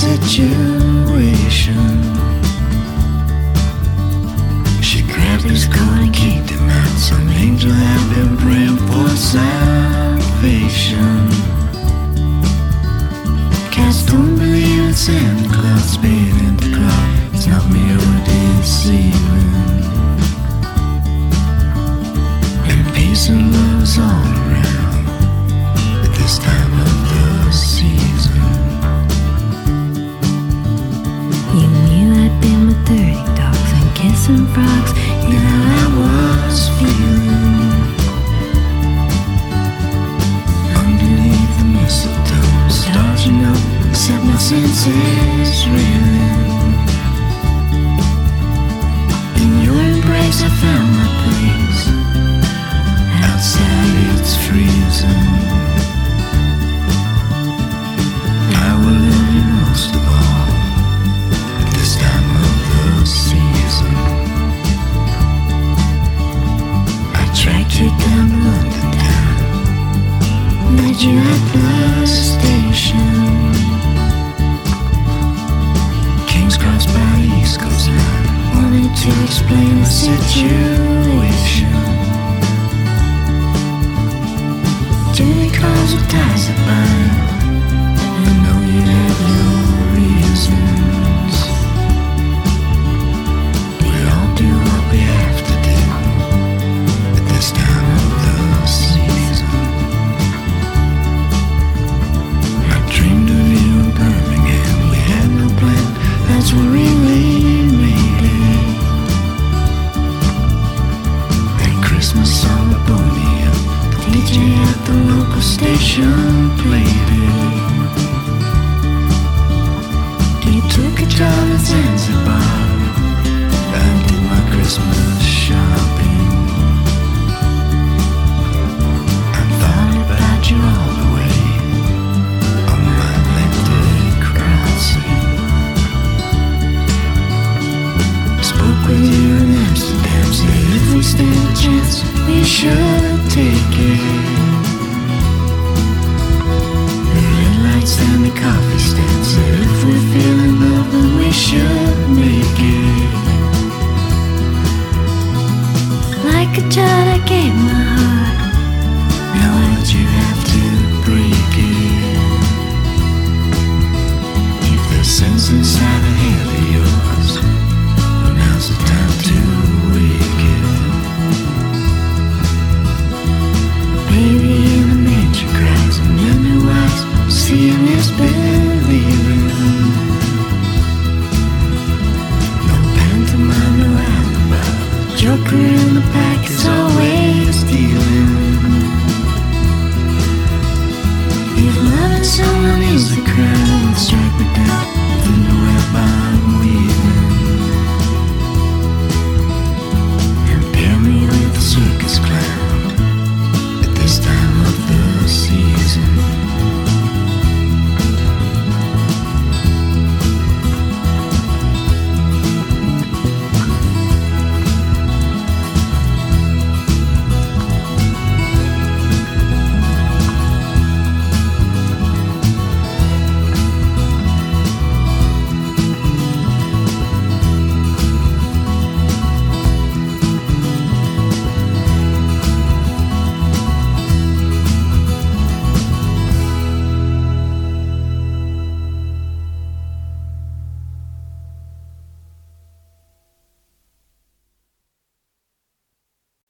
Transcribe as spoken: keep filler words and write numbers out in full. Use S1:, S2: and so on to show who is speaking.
S1: situation. She grabbed his coat and kicked him out. Some angel had been praying for salvation. Cats don't believe in Santa Claus, being in the cloud. It's not me who deceiving. And peace and love's all around at this time of the season.
S2: You knew I'd been with dirty dogs and kissing frogs.
S1: You know I was feeling underneath the mistletoe, stars you know, set my senses reeling. In your embrace I found my place. Outside it's freezing. I will love you most of all at this time of the season. I tracked you down to London town, met you at the station. King's Cross by the East Coast line. Wanted to explain the situation. Dirty cars with ties that bind. I know you have your reasons. We all do what we have to do at this time of the season. I dreamed of you in Birmingham. We had no plan, that's where we made it. That Christmas song that blew me up, the D J at the local station played it. You took a job at Zanzibar. I did my Christmas shopping. I thought about you all the way on my Atlantic crossing. Spoke with you in Amsterdam, said if we stand a chance, we should take it. The red lights and the coffee stand said if we're feeling love, then we should make it.
S2: Like a child I gave my heart.